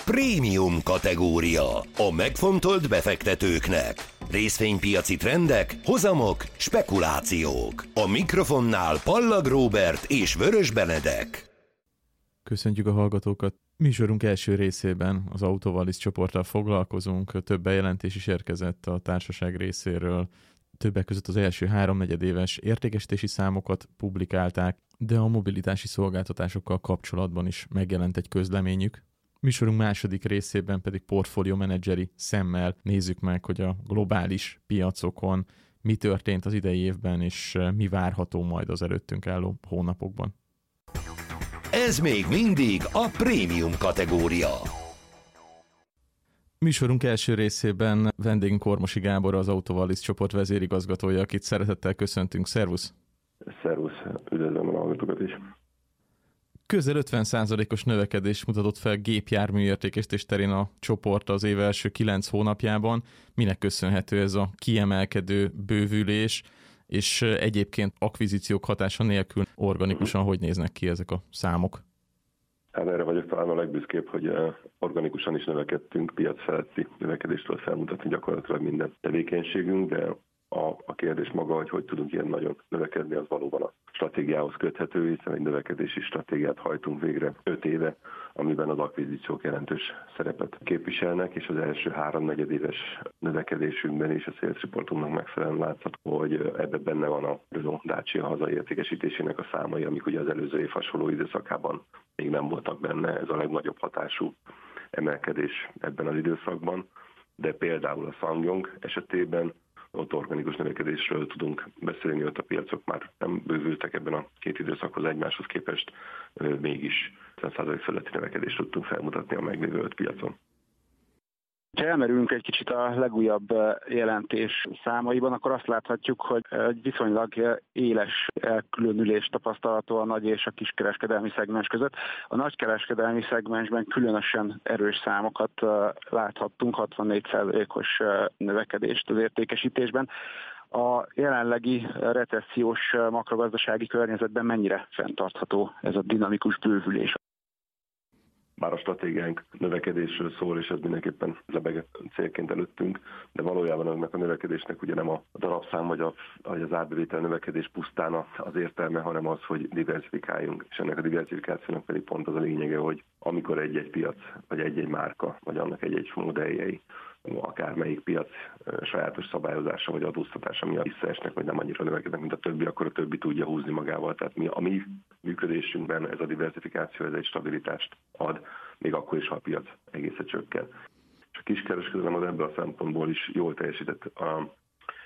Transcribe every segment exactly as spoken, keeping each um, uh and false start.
Prémium kategória. A megfontolt befektetőknek. Részvénypiaci trendek, hozamok, spekulációk. A mikrofonnál Pallag Róbert és Vörös Benedek. Köszöntjük a hallgatókat! Műsorunk első részében az Autovalis csoporttal foglalkozunk. Több bejelentés is érkezett a társaság részéről. Többek között az első háromnegyedéves értékesítési számokat publikálták, de a mobilitási szolgáltatásokkal kapcsolatban is megjelent egy közleményük. Műsorunk második részében pedig portfólió menedzseri szemmel nézzük meg, hogy a globális piacokon mi történt az idei évben, és mi várható majd az előttünk álló hónapokban. Ez még mindig a prémium kategória. Műsorunk első részében vendégünk Kormosi Gábor, az Autovalis csoport vezérigazgatója, akit szeretettel köszöntünk. Szervusz! Szervusz! Üdvözlöm a hallgatókat is! Közel ötven százalékos növekedés mutatott fel gépjármű értékesítés terén a csoport az év első kilenc hónapjában. Minek köszönhető ez a kiemelkedő bővülés, és egyébként akvizíciók hatása nélkül organikusan hogy néznek ki ezek a számok? Hát erre vagyok talán a legbüszkébb, hogy organikusan is növekedtünk, piac feletti növekedéstől felmutatni gyakorlatilag minden tevékenységünk, de a, a kérdés maga, hogy hogy tudunk ilyen nagyon növekedni, az valóban a stratégiához köthető, hiszen egy növekedési stratégiát hajtunk végre öt éve, amiben az akvizíciók jelentős szerepet képviselnek, és az első háromnegyedéves növekedésünkben és a sales reportunknak megfelelően látszott, hogy ebben benne van a Renault Dacia hazai értékesítésének a számai, amik ugye az előző év hasonló időszakában még nem voltak benne. Ez a legnagyobb hatású emelkedés ebben az időszakban, de például a SsangYong esetében ott organikus növekedésről tudunk beszélni, ott a piacok már nem bővültek ebben a két időszakhoz egymáshoz képest, mégis ötven százalék feletti növekedést tudtunk felmutatni a meglévő öt piacon. Ha elmerülünk egy kicsit a legújabb jelentés számaiban, akkor azt láthatjuk, hogy egy viszonylag éles elkülönülés tapasztalható a nagy és a kiskereskedelmi szegmens között. A nagykereskedelmi szegmensben különösen erős számokat láthattunk, hatvannégy százalékos növekedést az értékesítésben. A jelenlegi recessziós makrogazdasági környezetben mennyire fenntartható ez a dinamikus bővülés? Bár a stratégiánk növekedésről szól, és ez mindenképpen lebeg célként előttünk, de valójában ennek a növekedésnek ugye nem a darabszám vagy, a, vagy az árbevétel növekedés pusztán az értelme, hanem az, hogy diversifikáljunk. És ennek a diversifikációnak pedig pont az a lényege, hogy amikor egy-egy piac, vagy egy-egy márka, vagy annak egy-egy modelljei, akármelyik piac sajátos szabályozása vagy adóztatása miatt visszaesnek, vagy nem annyira növekednek, mint a többi, akkor a többi tudja húzni magával. Tehát mi, a mi működésünkben ez a diversifikáció, ez egy stabilitást ad, még akkor is, ha a piac egészen csökken. És a kiskereskedelem az ebből a szempontból is jól teljesített a,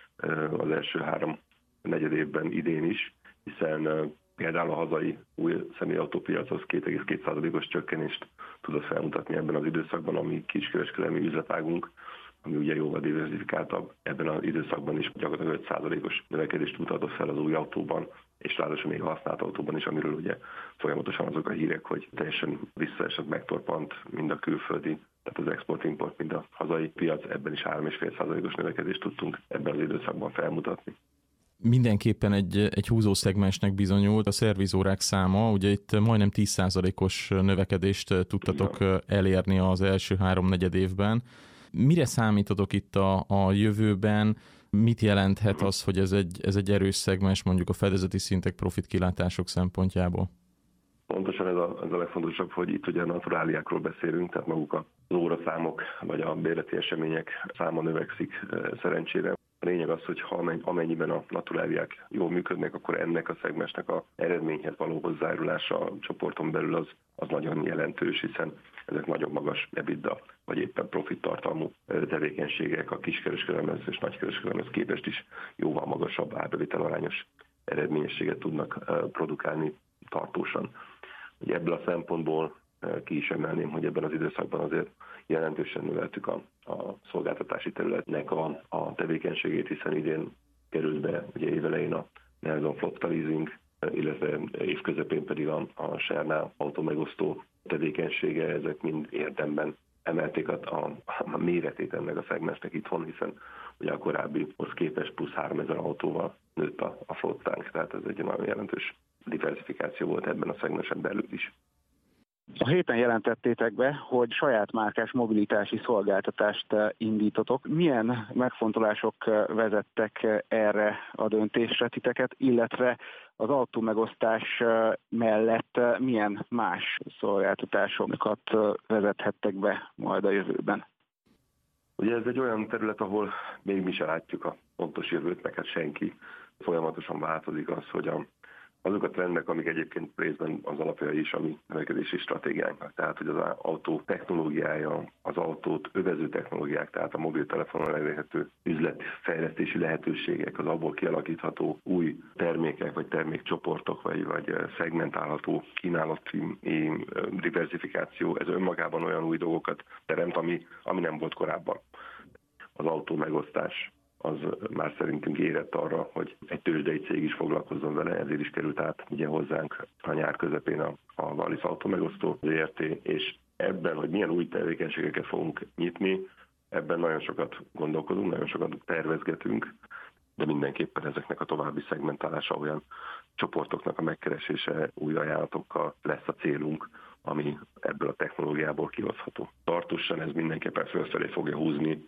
az első három negyed évben idén is, hiszen például a hazai új személyautópiachoz két egész két százalékos csökkenést tudott felmutatni ebben az időszakban, ami kiskereskedelmi üzletágunk, ami ugye jóval diversifikáltabb. Ebben az időszakban is gyakorlatilag öt százalékos növekedést mutatott fel az új autóban, és ráadásul még a használt autóban is, amiről ugye folyamatosan azok a hírek, hogy teljesen visszaesett, megtorpant mind a külföldi, tehát az export-import, mind a hazai piac, ebben is három egész öt százalékos növekedést tudtunk ebben az időszakban felmutatni. Mindenképpen egy, egy húzószegmensnek bizonyult a szervizórák száma, ugye itt majdnem tíz százalékos növekedést tudtatok elérni az első háromnegyed évben. Mire számítotok itt a, a jövőben? Mit jelenthet az, hogy ez egy, ez egy erős szegmens mondjuk a fedezeti szintek, profit kilátások szempontjából? Pontosan ez a, ez a legfontosabb, hogy itt ugye a naturáliákról beszélünk, tehát maguk az óraszámok vagy a bérleti események száma növekszik szerencsére. A lényeg az, hogy ha amennyiben a naturáliák jól működnek, akkor ennek a szegmensnek az eredményhez való hozzájárulása a csoporton belül az, az nagyon jelentős, hiszen ezek nagyon magas EBITDA, vagy éppen profit tartalmú tevékenységek a kiskereskedelemhez és nagykereskedelemhez képest is jóval magasabb árbevétel arányos eredményességet tudnak produkálni tartósan. Ugye ebből a szempontból ki is emelném, hogy ebben az időszakban azért jelentősen növeltük a, a szolgáltatási területnek a, a tevékenységét, hiszen idén került be ugye évelején a Nelson Flotta Leasing, illetve évközepén pedig a, a Sernál autómegosztó tevékenysége, ezek mind érdemben emelték a, a, a méretét ennek a szegmensnek itthon, hiszen ugye a korábbihoz képest plusz háromezer autóval nőtt a, a flottánk, tehát ez egy nagyon jelentős diversifikáció volt ebben a szegmensen belül is. A héten jelentettétek be, hogy saját márkás mobilitási szolgáltatást indítotok. Milyen megfontolások vezettek erre a döntésre titeket, illetve az autómegosztás mellett milyen más szolgáltatásokat vezethettek be majd a jövőben? Ugye ez egy olyan terület, ahol még mi se látjuk a pontos jövőt, meg hát senki. Folyamatosan változik az, hogy a azok a trendek, amik egyébként részben az alapja is a mi növekedési stratégiánknak. Tehát, hogy az autó technológiája, az autót övező technológiák, tehát a mobiltelefonon elérhető üzletfejlesztési lehetőségek, az abból kialakítható új termékek, vagy termékcsoportok, vagy, vagy szegmentálható kínálati diversifikáció, ez önmagában olyan új dolgokat teremt, ami, ami nem volt korábban. Az autó megosztás az már szerintünk érett arra, hogy egy tőzsdei cég is foglalkozzon vele, ezért is került át ugye hozzánk a nyár közepén a, a Wallis Automegosztó zé er té, és ebben, hogy milyen új tevékenységeket fogunk nyitni, ebben nagyon sokat gondolkodunk, nagyon sokat tervezgetünk, de mindenképpen ezeknek a további szegmentálása, olyan csoportoknak a megkeresése, új ajánlatokkal lesz a célunk, ami ebből a technológiából kihozható. Tartósan ez mindenképpen fölfelé fogja húzni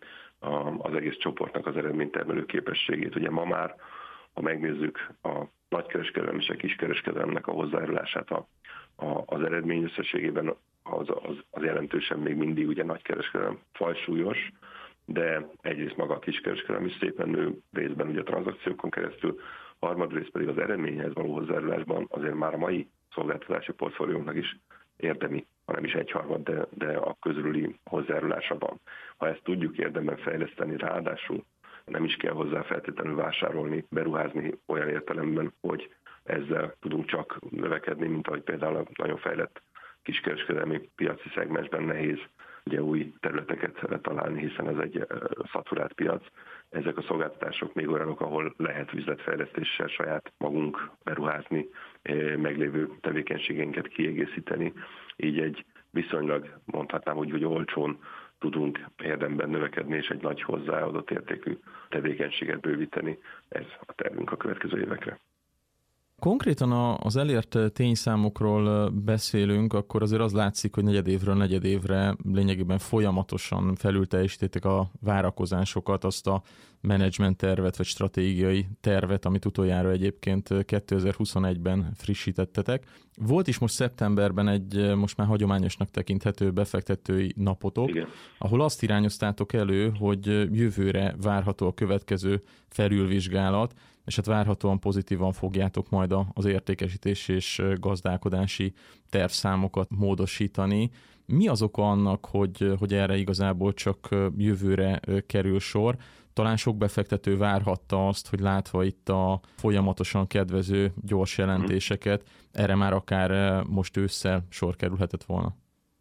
az egész csoportnak az eredménytermelő képességét. Ugye ma már, ha megnézzük a nagykereskedelem és a kiskereskedelemnek a hozzájárulását a, a, az eredmény összességében, az, az, az jelentősen még mindig ugye nagykereskedelem fajsúlyos, de egyrészt maga a kiskereskedelem is szépen nő, részben ugye a tranzakciókon keresztül, harmadrészt pedig az eredményhez való hozzájárulásban azért már a mai szolgáltatási portfóliónknak is érdemi, hanem is egyharmad, de, de a közülüli hozzájárulása van. Ha ezt tudjuk érdemben fejleszteni, ráadásul nem is kell hozzá feltétlenül vásárolni, beruházni olyan értelemben, hogy ezzel tudunk csak növekedni, mint ahogy például a nagyon fejlett kiskereskedelmi piaci szegmensben nehéz ugye új területeket találni, hiszen ez egy szaturált piac. Ezek a szolgáltatások még olyanok, ahol lehet üzletfejlesztéssel saját magunk beruházni, meglévő tevékenységeinket kiegészíteni. Így egy viszonylag, mondhatnám úgy, hogy olcsón tudunk érdemben növekedni, és egy nagy hozzáadott értékű tevékenységet bővíteni. Ez a tervünk a következő évekre. Konkrétan az elért tényszámokról beszélünk, akkor azért az látszik, hogy negyedévről negyedévre lényegében folyamatosan felülteljesítették a várakozásokat, azt a menedzsment tervet vagy stratégiai tervet, amit utoljára egyébként kétezer-huszonegyben frissítettetek. Volt is most szeptemberben egy most már hagyományosnak tekinthető befektetői napotok, igen, ahol azt irányoztátok elő, hogy jövőre várható a következő felülvizsgálat, és hát várhatóan pozitívan fogjátok majd az értékesítés és gazdálkodási tervszámokat módosítani. Mi az oka annak, hogy, hogy erre igazából csak jövőre kerül sor? Talán sok befektető várhatta azt, hogy látva itt a folyamatosan kedvező gyors jelentéseket, erre már akár most ősszel sor kerülhetett volna.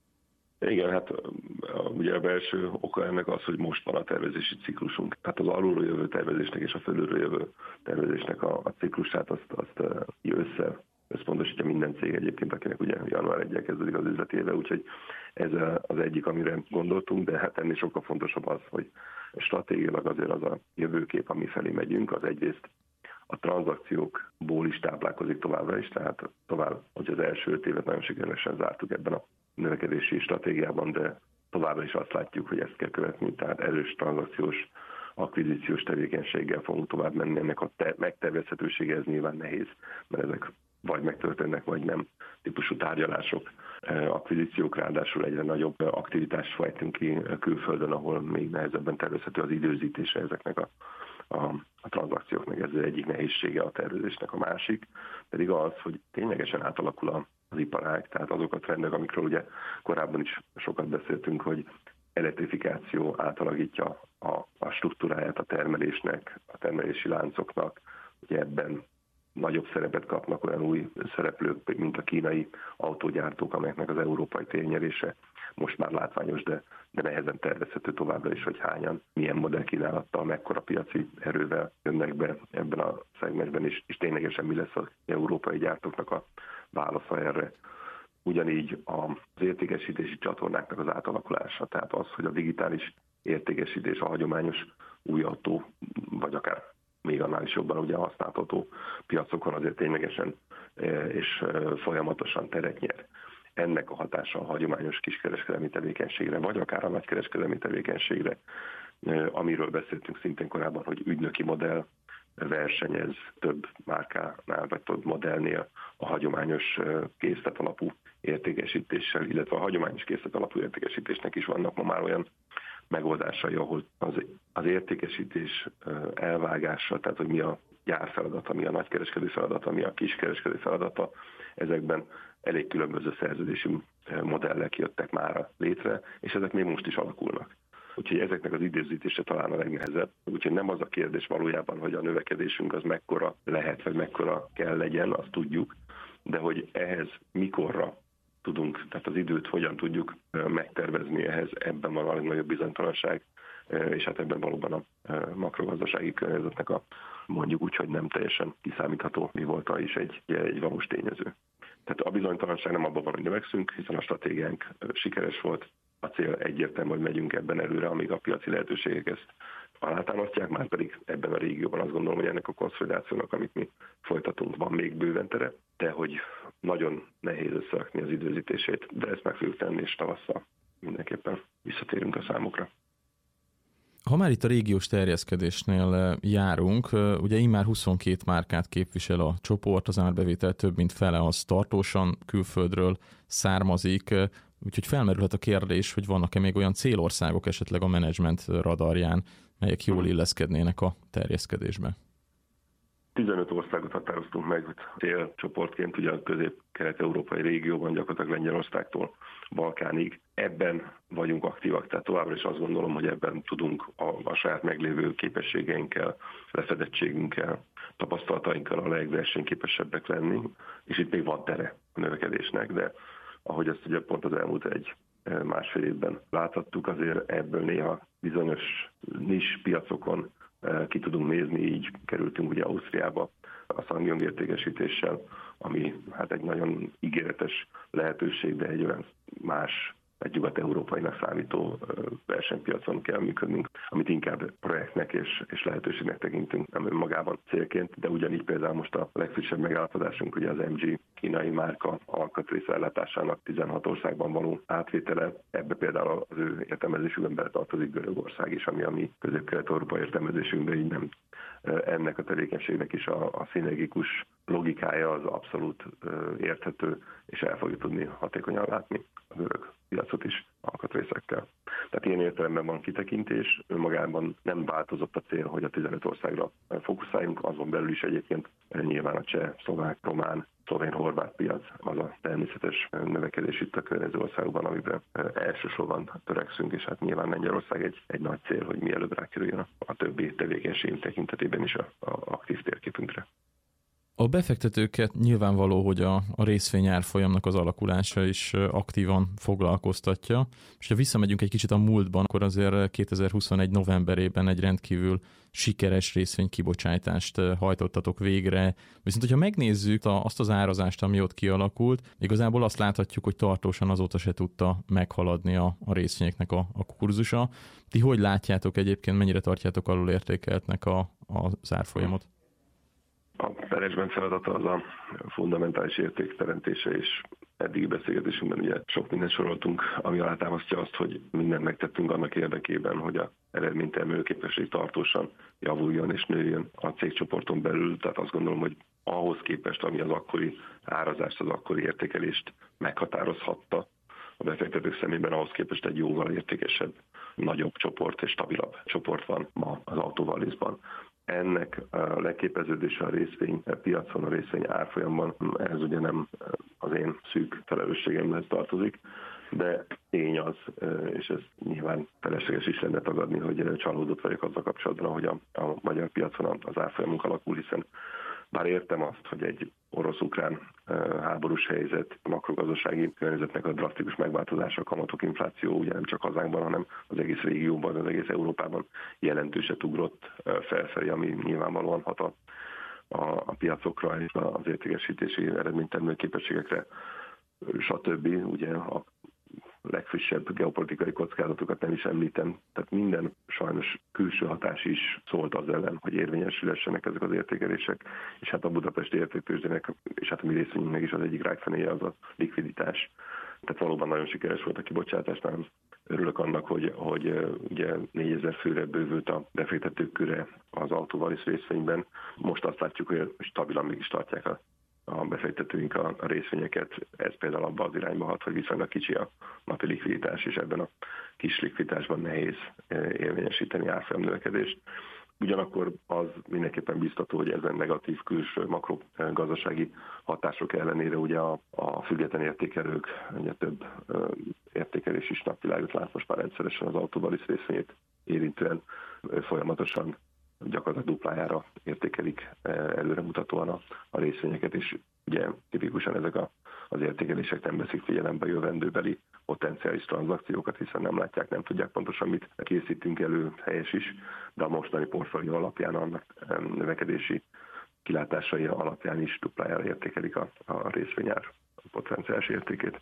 Igen, hát ugye a belső oka ennek az, hogy most van a tervezési ciklusunk. Tehát az alulról jövő tervezésnek és a fölülről jövő tervezésnek a, a ciklusát azt, azt össze összpontosítja minden cég egyébként, akinek ugye január elsején kezdődik az üzleti éve, úgyhogy ez az egyik, amire gondoltunk, de hát ennél sokkal fontosabb az, hogy stratégiailag azért az a jövőkép, ami felé megyünk, az egyrészt a tranzakciókból is táplálkozik továbbra is, tehát tovább, hogy az első öt évet nagyon sikeresen zártuk ebben a növekedési stratégiában, de továbbra is azt látjuk, hogy ezt kell követni, tehát erős tranzakciós, akvizíciós tevékenységgel fogunk tovább menni. Ennek a te- megtervezhetősége ez nyilván nehéz, mert ezek vagy megtörténnek, vagy nem típusú tárgyalások, akvizíciók, ráadásul egyre nagyobb aktivitást fejtünk ki külföldön, ahol még nehezebben tervezhető az időzítése ezeknek a, a, a tranzakcióknak. Ez egyik nehézsége a tervezésnek, a másik pedig az, hogy ténylegesen átalakul az iparág, tehát azok a trendek, amikről ugye korábban is sokat beszéltünk, hogy elektrifikáció átalakítja a, a struktúráját a termelésnek, a termelési láncoknak, ugye ebben nagyobb szerepet kapnak olyan új szereplők, mint a kínai autógyártók, amelyeknek az európai térnyerése most már látványos, de, de nehezen tervezhető továbbra is, hogy hányan, milyen modellkínálattal, mekkora piaci erővel jönnek be ebben a szegmensben, és, és ténylegesen mi lesz az európai gyártóknak a válasza erre. Ugyanígy az értékesítési csatornáknak az átalakulása, tehát az, hogy a digitális értékesítés, a hagyományos új autó, vagy akár még annál is jobban ugye használható piacokon azért ténylegesen és folyamatosan teret nyer. ennek a hatása a hagyományos kiskereskedelmi tevékenységre, vagy akár a nagykereskedelmi tevékenységre, amiről beszéltünk szintén korábban, hogy ügynöki modell versenyez több márkánál, vagy több modellnél a hagyományos készlet alapú értékesítéssel, illetve a hagyományos készlet alapú értékesítésnek is vannak ma már olyan megoldásai, ahol az, az értékesítés elvágása, tehát hogy mi a gyárfeladata, mi a nagykereskedő feladata, mi a kiskereskedő feladata, ezekben elég különböző szerződési modellek jöttek már létre, és ezek még most is alakulnak. Úgyhogy ezeknek az időzítése talán a legnehezebb. Úgyhogy nem az a kérdés valójában, hogy a növekedésünk az mekkora lehet, vagy mekkora kell legyen, azt tudjuk, de hogy ehhez mikorra tudunk, tehát az időt hogyan tudjuk megtervezni, ehhez ebben van a legnagyobb bizonytalanság, és hát ebben valóban a makrogazdasági környezetnek a mondjuk úgy, hogy nem teljesen kiszámítható mi volt is egy, egy valós tényező. Tehát a bizonytalanság nem abban van, hogy növekszünk, hiszen a stratégiánk sikeres volt, a cél egyértelmű, hogy megyünk ebben előre, amíg a piaci lehetőségek ezt alátámasztják, már pedig ebben a régióban azt gondolom, hogy ennek a konszolidációnak, amit mi folytatunk, van még bőven tere, de hogy nagyon nehéz összerakni az időzítését, de ezt meg fogjuk tenni, és tavasszal mindenképpen visszatérünk a számokra. Ha már itt a régiós terjeszkedésnél járunk, ugye immár huszonkét márkát képvisel a csoport, az árbevétel több mint fele az tartósan külföldről származik, úgyhogy felmerülhet a kérdés, hogy vannak-e még olyan célországok esetleg a menedzsment radarján, melyek jól illeszkednének a terjeszkedésbe. tizenöt országot határoztunk meg célcsoportként, ugye a közép-kelet-európai régióban, gyakorlatilag Lengyelországtól Balkánig. Ebben vagyunk aktívak, tehát továbbra is azt gondolom, hogy ebben tudunk a, a saját meglévő képességeinkkel, lefedettségünkkel, tapasztalatainkkal a legversenyképesebbek lenni, és itt még van tere a növekedésnek, de ahogy ezt ugye pont az elmúlt egy másfél évben láthattuk, azért ebből néha bizonyos nis piacokon ki tudunk nézni, így kerültünk ugye Ausztriába a SsangYong értékesítéssel, ami hát egy nagyon ígéretes lehetőség, de egy olyan más, egy nyugat-európainak számító versenypiacon kell működnünk, amit inkább projektnek és, és lehetőségnek tekintünk, nem önmagában célként, de ugyanígy például most a legfrissebb megállapodásunk ugye az em gé kínai márka alkatrészellátásának tizenhat országban való átvétele, ebbe például az ő értelmezésükben beletartozik Görögország is, ami a mi közép-kelet-európai értelmezésünkben így nem. Ennek a tevékenységnek is a, a szinergikus logikája az abszolút érthető, és el fogjuk tudni hatékonyan látni a görög piacot is alkatrészekkel. Tehát ilyen értelemben van kitekintés, önmagában nem változott a cél, hogy a tizenöt országra fókuszáljunk, azon belül is egyébként nyilván a cseh, szlovák, román, szlovén-horvát piac az a természetes növekedés itt a környező országokban, amiben elsősorban törekszünk, és hát nyilván Lengyelország egy, egy nagy cél, hogy mielőbb rákerüljön a, a többi tevékenység tekintetében is a, a aktív térképünkre. A befektetőket nyilvánvaló, hogy a, a részvényárfolyamnak az alakulása is aktívan foglalkoztatja. És ha visszamegyünk egy kicsit a múltban, akkor azért kétezer-huszonegy novemberében egy rendkívül sikeres részvénykibocsátást hajtottatok végre. Viszont, hogyha megnézzük azt az árazást, ami ott kialakult, igazából azt láthatjuk, hogy tartósan azóta se tudta meghaladni a, a részvényeknek a, a kurzusa. Ti hogy látjátok egyébként, mennyire tartjátok alul értékeltnek a, a árfolyamot? A menedzsment feladata az a fundamentális értékteremtése, és eddigi beszélgetésünkben ugye sok mindent soroltunk, ami alátámasztja azt, hogy mindent megtettünk annak érdekében, hogy a eredménytermelő képesség tartósan javuljon és nőjön a cégcsoporton belül. Tehát azt gondolom, hogy ahhoz képest, ami az akkori árazást, az akkori értékelést meghatározhatta a befektetők szemében, ahhoz képest egy jóval értékesebb, nagyobb csoport és stabilabb csoport van ma az Autovallisban. Ennek a leképeződése a részvénypiacon, a részvény árfolyamban, ez ugye nem az én szűk felelősségemhez tartozik, de tény az, és ez nyilván felesleges is lenne tagadni, hogy csalódott vagyok azzal kapcsolatban, hogy a, a magyar piacon az árfolyamunk alakul, hiszen bár értem azt, hogy egy orosz-ukrán háborús helyzet, a makrogazdasági környezetnek a drasztikus megváltozása, a kamatok, infláció ugye nem csak hazánkban, hanem az egész régióban, az egész Európában jelentőset ugrott felfelé, ami nyilvánvalóan hat a, a, a piacokra és az értékesítési eredménytermelő képességekre, stb. Ugye a legfrissebb geopolitikai kockázatokat nem is említem. Tehát minden sajnos külső hatás is szólt az ellen, hogy érvényesülhessenek ezek az értékelések, és hát a budapesti értéktőzsdének, és hát a mi részvényünknek is az egyik rákfenéje az a likviditás. Tehát valóban nagyon sikeres volt a kibocsátás, nagyon örülök annak, hogy, hogy ugye négyezer főre bővült a befektetők köre az Autovalis részvényben. Most azt látjuk, hogy stabilan mégis tartják a, a befektetőink a, a részvényeket. Ez például abba az irányba hat, hogy viszonylag kicsi a napi likviditás, és ebben a kis likviditásban nehéz érvényesíteni árfolyam növekedést. Ugyanakkor az mindenképpen biztató, hogy ezen negatív külső makrogazdasági hatások ellenére ugye a, a független értékelők, ugye több ö, értékelés is napvilágot lát most már rendszeresen az Autovalis részvényét érintően ö, folyamatosan gyakorlatilag duplájára értékelik előremutatóan a, a részvényeket, és ugye tipikusan ezek a, az értékelések nem veszik figyelembe a jövendőbeli potenciális tranzakciókat, hiszen nem látják, nem tudják pontosan, mit készítünk elő, helyes is, de a mostani portfólió alapján, annak növekedési kilátásai alapján is duplájára értékelik a, a részvényár potenciális értékét.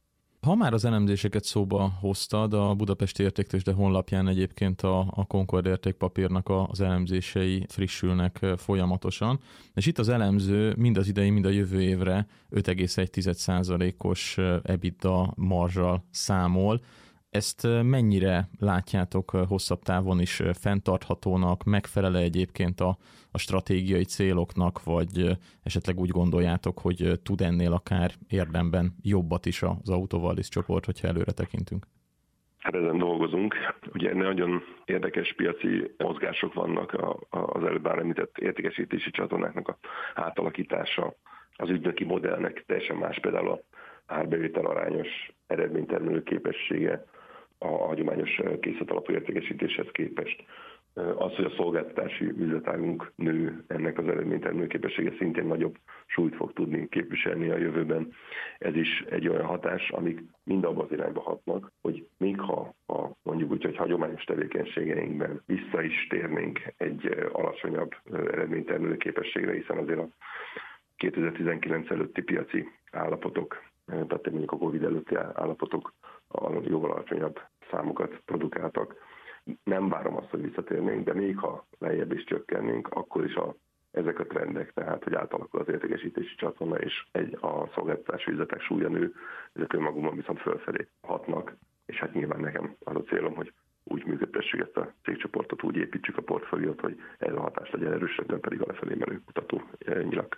Ha már az elemzéseket szóba hoztad, a Budapesti Értéktőzsde honlapján egyébként a, a Concord értékpapírnak az elemzései frissülnek folyamatosan, és itt az elemző mind az idei, mind a jövő évre öt egész egy százalékos EBITDA marzsal számol. Ezt mennyire látjátok hosszabb távon is fenntarthatónak, megfelel-e egyébként a, a stratégiai céloknak, vagy esetleg úgy gondoljátok, hogy tud ennél akár érdemben jobbat is az Autovalis csoport, hogyha előre tekintünk? Hát ezen dolgozunk. Ugye nagyon érdekes piaci mozgások vannak az előbb már említett értékesítési csatornáknak a átalakítása, az ügynöki modellnek teljesen más, például a árbevétel arányos eredménytermelő képessége a hagyományos készletalapú értékesítéshez képest. Az, hogy a szolgáltatási üzletágunk nő, ennek az eredménytermelő képessége szintén nagyobb súlyt fog tudni képviselni a jövőben. Ez is egy olyan hatás, amik mind abban az irányba hatnak, hogy még ha a, mondjuk úgy, hogy hagyományos tevékenységeinkben vissza is térnénk egy alacsonyabb eredménytermelő képességre, hiszen azért a kétezer-tizenkilenc előtti piaci állapotok, tehát mondjuk a Covid előtti állapotok jóval alacsonyabb számokat produkáltak. Nem várom azt, hogy visszatérnénk, de még ha lejjebb is csökkennénk, akkor is a, ezek a trendek, tehát hogy átalakul az értékesítési csatorna, és egy, a szolgáltatási üzletek súlya nő, ezek önmagukban viszont fölfelé hatnak, és hát nyilván nekem az a célom, hogy úgy működtessük ezt a cégcsoportot, úgy építsük a portfóliót, hogy ez a hatás legyen erősebb, nem pedig a lefelé menő mutató nyilak.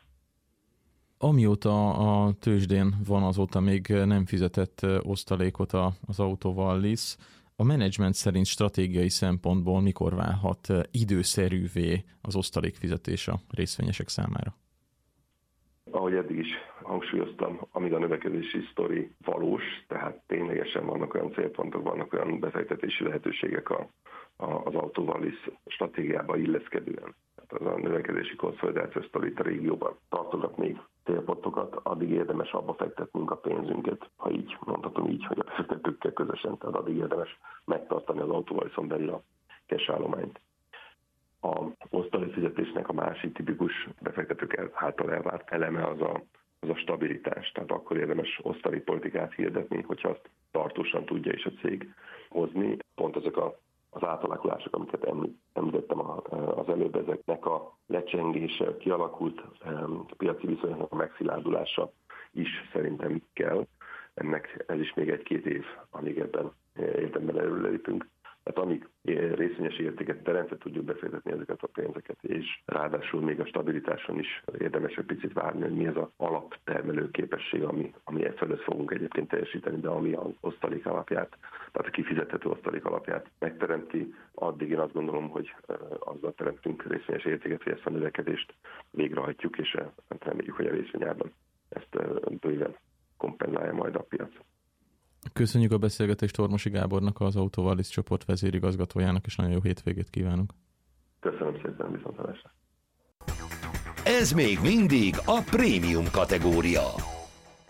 Amióta a tőzsdén van, azóta még nem fizetett osztalékot az Autovalis. A menedzsment szerint stratégiai szempontból mikor válhat időszerűvé az osztalékfizetés a részvényesek számára? Ahogy eddig is hangsúlyoztam, amíg a növekedési sztori valós, tehát ténylegesen vannak olyan célpontok, vannak olyan befektetési lehetőségek a, a, az Autovalis stratégiába illeszkedően. Tehát az a növekedési konszolidációs sztori a régióban tartogat még célpontokat, addig érdemes abba fektetnünk a pénzünket, ha így mondhatom így, hogy a befektetőkkel közösen, tehát addig érdemes megtartani az Autovalison belül a cash állományt. A osztalékfizetésnek a másik tipikus befektetők által elvárt eleme az a, az a stabilitás, tehát akkor érdemes osztalékpolitikát hirdetni, hogyha azt tartósan tudja is a cég hozni. Pont ezek a az átalakulások, amiket említettem az előbb, ezeknek a lecsengése, kialakult piaci viszonyoknak a megszilárdulása is szerintem kell. Ennek ez is még egy-két év, amíg ebben érdemben előrelépünk. Tehát amíg részvényes értéket teremtve tudjuk befektetni ezeket a pénzeket, és ráadásul még a stabilitáson is érdemes egy picit várni, hogy mi ez az alaptermelő képesség, ami, ami e fölött fogunk egyébként teljesíteni, de ami az osztalék alapját, tehát a kifizethető osztalék alapját megteremti, addig én azt gondolom, hogy azzal teremtünk részvényes értéket, hogy ezt a növekedést végrehajtjuk, és reméljük, hogy a részvényárban ezt bőven kompenzálja majd a piac. Köszönjük a beszélgetést Ormosi Gábornak, az Autovalis csoport vezérigazgatójának, és nagyon jó hétvégét kívánunk. Köszönöm szépen, viszontlátásra. Ez még mindig a prémium kategória.